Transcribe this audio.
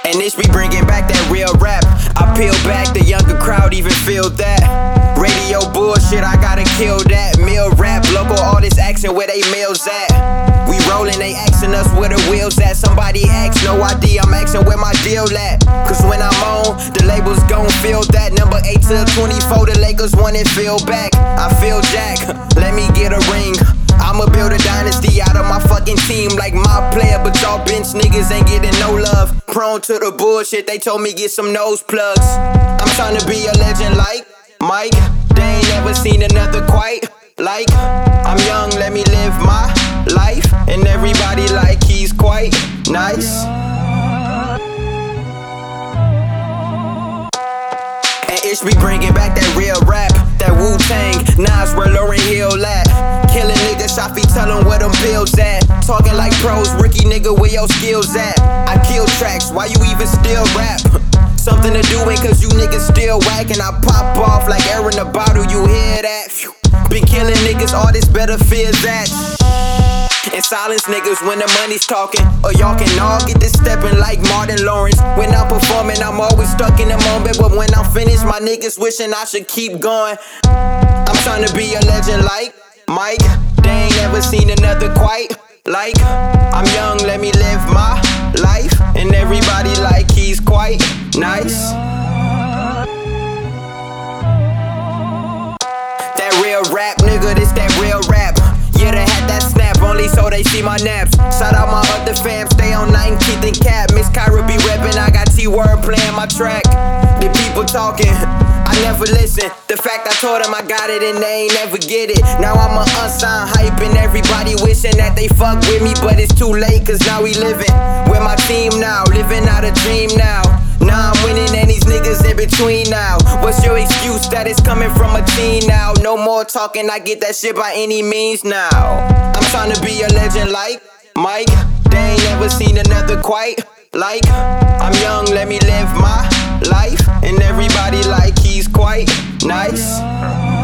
And this be bringing back that real rap. I peel back, the younger crowd even feel that. Radio bullshit, I gotta kill that. Mill rap, local artists asking where they mills at. We rollin', they asking us where the wheels at. Somebody ask, no idea, I'm asking where my deal at. Cause when I'm on, the labels gon' feel that. Number 8 to 24, the Lakers want it feel back. I feel Jack, let me get a ring. I'ma build a dynasty out of my fucking team like my player, but y'all bench niggas ain't getting no love. Prone to the bullshit, they told me get some nose plugs. I'm tryna be a legend like Mike. They ain't never seen another quite like. I'm young, let me live my life, and everybody like he's quite nice. And Ish be bringing back that real rap, that Wu-Tang, Nas where Lauryn Hill at. Killing niggas, Shafi tell him where them bills at. Talking like pros, Ricky nigga, where your skills at? I kill tracks, why you even still rap? Something to do ain't cause you niggas still whacking. I pop off like air in a bottle, you hear that? Phew. Been killing niggas, artists better fear that. And silence niggas when the money's talking, or y'all can all get this stepping like Martin Lawrence. When I'm performing, I'm always stuck in the moment, but when I'm finished, my niggas wishing I should keep going. I'm trying to be a legend like Mike. They ain't never seen another quite like. I'm young, let me live my life, and everybody like he's quite nice. That real rap, nigga, this that real rap. Yeah, they had that snap, only so they see my naps. Shout out my other fam, stay on 19th and Cap. Miss Kyra be reppin', I got T-Word playing my track. The people talking, I never listen. The fact I told them I got it and they ain't never get it. Now I'm a unsigned hype and everybody wishing that they fuck with me, but it's too late cause now we living with my team now, living out a dream now. Now I'm winning and these niggas in between now. What's your excuse that it's coming from a teen now? No more talking, I get that shit by any means now. I'm trying to be a legend like Mike. They ain't never seen another quite like. I'm young, let me live my life, and everybody like he's quite nice.